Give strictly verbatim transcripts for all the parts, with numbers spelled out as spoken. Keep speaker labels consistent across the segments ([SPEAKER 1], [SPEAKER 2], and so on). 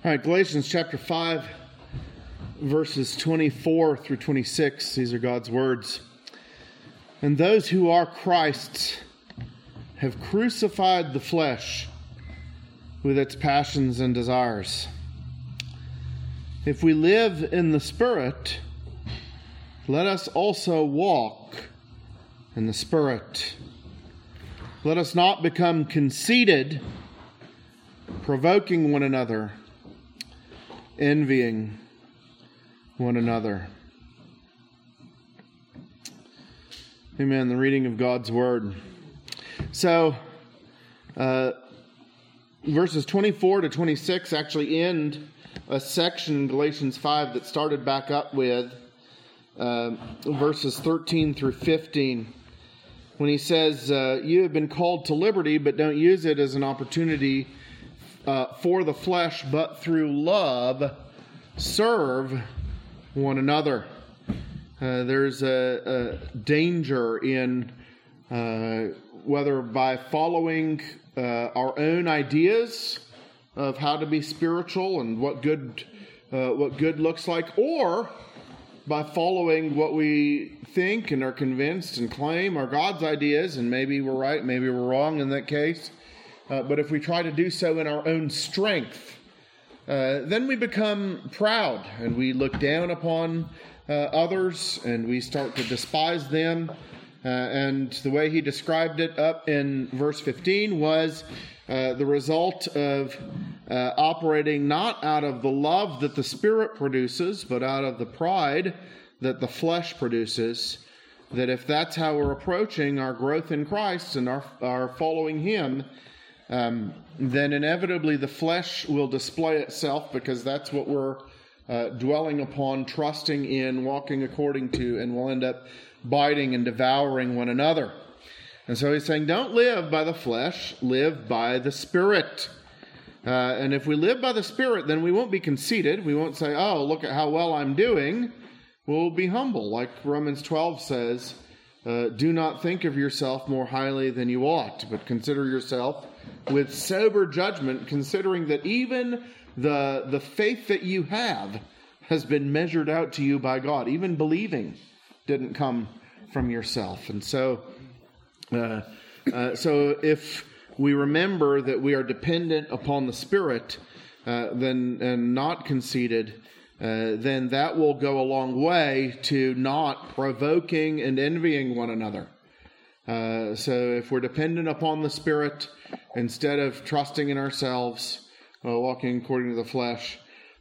[SPEAKER 1] All right, Galatians chapter five, verses twenty-four through twenty-six. These are God's words. And those who are Christ's have crucified the flesh with its passions and desires. If we live in the Spirit, let us also walk in the Spirit. Let us not become conceited, provoking one another, envying one another. Amen. The reading of God's Word. So, uh, verses twenty-four to twenty-six actually end a section in Galatians five that started back up with uh, verses thirteen through fifteen. When he says, uh, you have been called to liberty, but don't use it as an opportunity uh, for the flesh, but through love, serve one another. Uh, there's a, a danger in uh, whether by following uh, our own ideas of how to be spiritual and what good uh, what good looks like, or by following what we think and are convinced and claim are God's ideas, and maybe we're right, maybe we're wrong in that case. Uh, but if we try to do so in our own strength, uh, then we become proud and we look down upon uh, others and we start to despise them. Uh, and the way he described it up in verse fifteen was uh, the result of uh, operating not out of the love that the Spirit produces, but out of the pride that the flesh produces. That if that's how we're approaching our growth in Christ and our, our following Him, um, then inevitably the flesh will display itself, because that's what we're uh, dwelling upon, trusting in, walking according to, and we'll end up biting and devouring one another. And so he's saying, don't live by the flesh, live by the Spirit. Uh, and if we live by the Spirit, then we won't be conceited. We won't say, oh, look at how well I'm doing. We'll be humble. Like Romans twelve says, uh, do not think of yourself more highly than you ought, but consider yourself with sober judgment, considering that even the, the faith that you have has been measured out to you by God. Even believing didn't come from yourself. And so, uh, uh, so if we remember that we are dependent upon the Spirit, uh, then and not conceited, uh, then that will go a long way to not provoking and envying one another. Uh, so if we're dependent upon the Spirit instead of trusting in ourselves, uh, walking according to the flesh,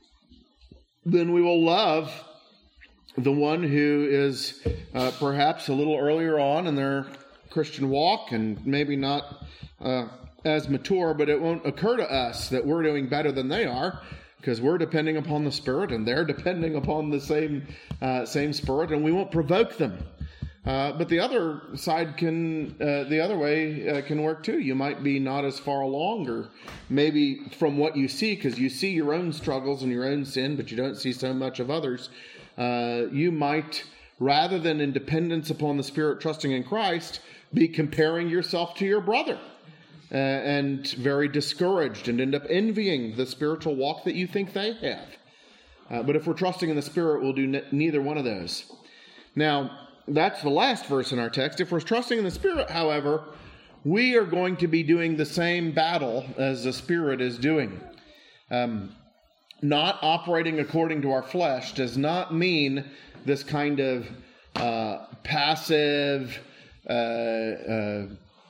[SPEAKER 1] then we will love the one who is uh, perhaps a little earlier on in their Christian walk and maybe not uh, as mature, but it won't occur to us that we're doing better than they are, because we're depending upon the Spirit and they're depending upon the same uh, same Spirit, and we won't provoke them. Uh, but the other side can, uh, the other way uh, can work too. You might be not as far along, or maybe from what you see, because you see your own struggles and your own sin, but you don't see so much of others. Uh, you might, rather than in dependence upon the Spirit, trusting in Christ, be comparing yourself to your brother uh, and very discouraged and end up envying the spiritual walk that you think they have. Uh, but if we're trusting in the Spirit, we'll do ne- neither one of those. Now, that's the last verse in our text. If we're trusting in the Spirit, however, we are going to be doing the same battle as the Spirit is doing. Um, not operating according to our flesh does not mean this kind of uh, passive, uh, uh,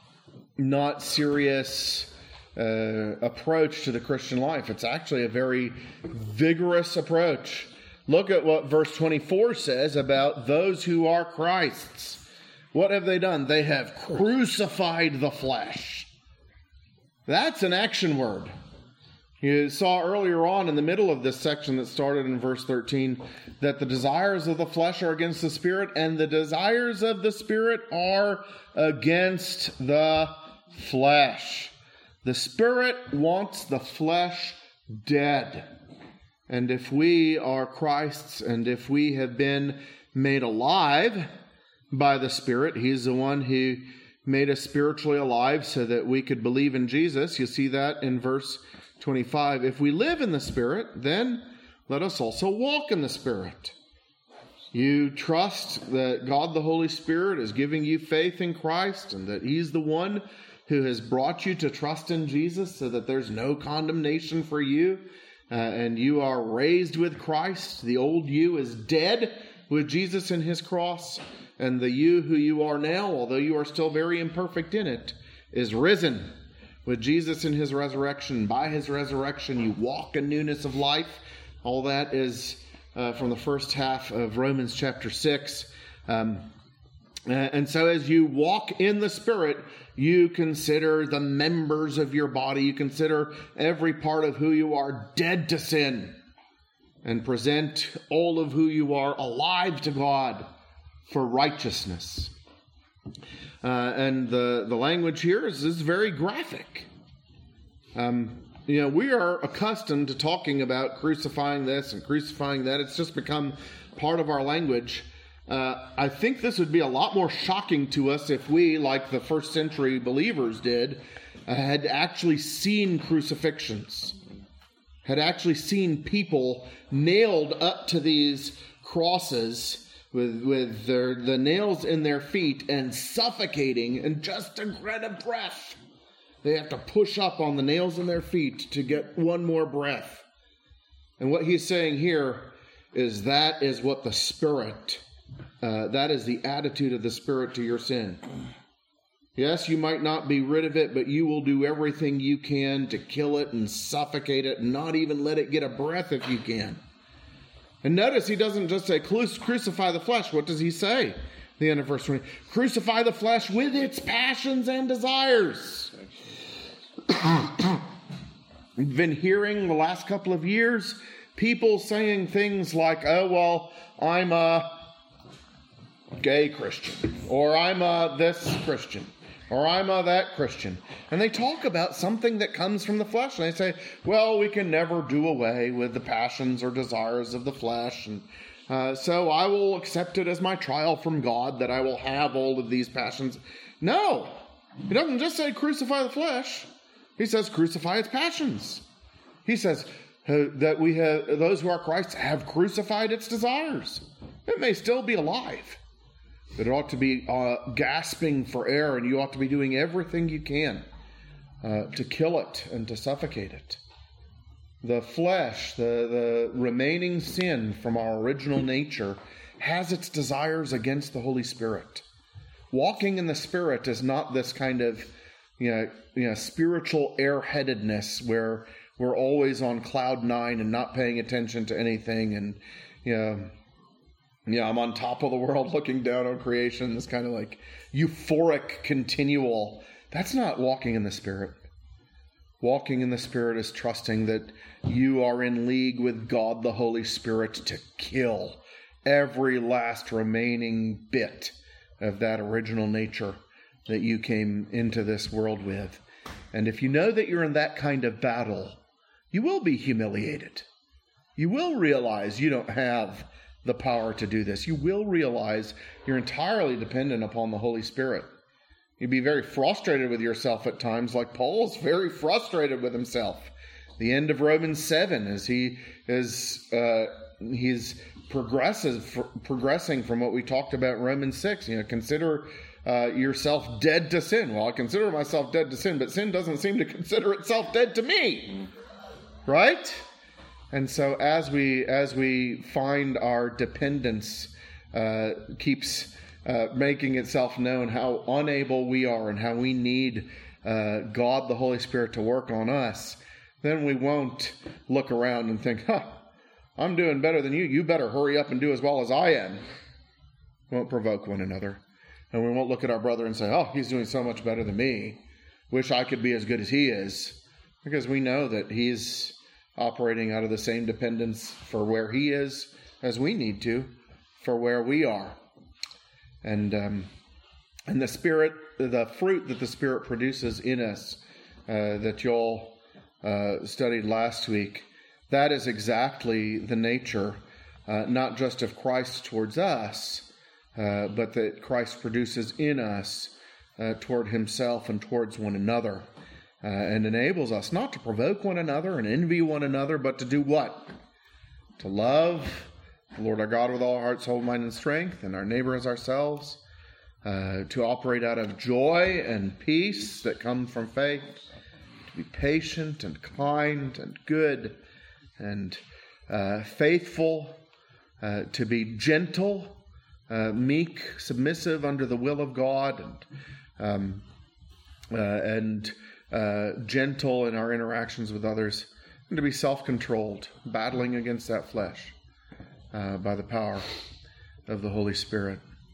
[SPEAKER 1] not serious uh, approach to the Christian life. It's actually a very vigorous approach. Look at what verse twenty-four says about those who are Christ's. What have they done? They have crucified the flesh. That's an action word. You saw earlier on in the middle of this section that started in verse thirteen that the desires of the flesh are against the Spirit, and the desires of the Spirit are against the flesh. The Spirit wants the flesh dead. And if we are Christ's, and if we have been made alive by the Spirit, He's the one who made us spiritually alive so that we could believe in Jesus. You see that in verse twenty-five, if we live in the Spirit, then let us also walk in the Spirit. You trust that God the Holy Spirit is giving you faith in Christ and that He's the one who has brought you to trust in Jesus so that there's no condemnation for you, uh, and you are raised with Christ. The old you is dead with Jesus and His cross, and the you who you are now, although you are still very imperfect in it, is risen with Jesus in His resurrection. By His resurrection, you walk in newness of life. All that is uh, from the first half of Romans chapter six. Um, and so as you walk in the Spirit, you consider the members of your body. You consider every part of who you are dead to sin and present all of who you are alive to God for righteousness. Uh, and the, the language here is, is very graphic. Um, you know, we are accustomed to talking about crucifying this and crucifying that. It's just become part of our language. Uh, I think this would be a lot more shocking to us if we, like the first century believers did, uh, had actually seen crucifixions, had actually seen people nailed up to these crosses with with their the nails in their feet and suffocating and just a breath of breath. They have to push up on the nails in their feet to get one more breath. And what he's saying here is that is what the Spirit, uh, that is the attitude of the Spirit to your sin. Yes, you might not be rid of it, but you will do everything you can to kill it and suffocate it and not even let it get a breath if you can. And notice he doesn't just say, crucify the flesh. What does he say? The end of verse twenty. Crucify the flesh with its passions and desires. We've been hearing the last couple of years people saying things like, oh, well, I'm a gay Christian, or I'm a this Christian, or I'm a that Christian. And they talk about something that comes from the flesh. And they say, well, we can never do away with the passions or desires of the flesh. And uh, so I will accept it as my trial from God that I will have all of these passions. No, he doesn't just say crucify the flesh. He says crucify its passions. He says uh, that we have, those who are Christ have crucified its desires. It may still be alive, but it ought to be uh, gasping for air, and you ought to be doing everything you can uh, to kill it and to suffocate it. The flesh, the, the remaining sin from our original nature, has its desires against the Holy Spirit. Walking in the Spirit is not this kind of you know, you know, spiritual airheadedness where we're always on cloud nine and not paying attention to anything, and you know, yeah, I'm on top of the world looking down on creation. This kind of like euphoric continual. That's not walking in the Spirit. Walking in the Spirit is trusting that you are in league with God the Holy Spirit to kill every last remaining bit of that original nature that you came into this world with. And if you know that you're in that kind of battle, you will be humiliated. You will realize you don't have the power to do this. You will realize you're entirely dependent upon the Holy Spirit. You'd be very frustrated with yourself at times, like Paul's very frustrated with himself. The end of Romans seven, as he is uh, he's progresses progressing from what we talked about in Romans six. You know, consider uh, yourself dead to sin. Well, I consider myself dead to sin, but sin doesn't seem to consider itself dead to me, right? And so, as we as we find our dependence uh, keeps uh, making itself known, how unable we are and how we need uh, God, the Holy Spirit, to work on us, then we won't look around and think, huh, I'm doing better than you. You better hurry up and do as well as I am. We won't provoke one another. And we won't look at our brother and say, oh, he's doing so much better than me. Wish I could be as good as he is. Because we know that he's operating out of the same dependence for where he is as we need to for where we are. And um, and the Spirit, the fruit that the Spirit produces in us uh, that y'all uh, studied last week, that is exactly the nature, uh, not just of Christ towards us, uh, but that Christ produces in us uh, toward himself and towards one another. uh, and enables us not to provoke one another and envy one another, but to do what? To love the Lord our God with all our heart, soul, mind, and strength, and our neighbor as ourselves, uh, to operate out of joy and peace that come from faith, to be patient and kind and good and uh, faithful, uh, to be gentle, uh, meek, submissive under the will of God, and um, uh, and uh, gentle in our interactions with others, and to be self-controlled, battling against that flesh uh, by the power of the Holy Spirit.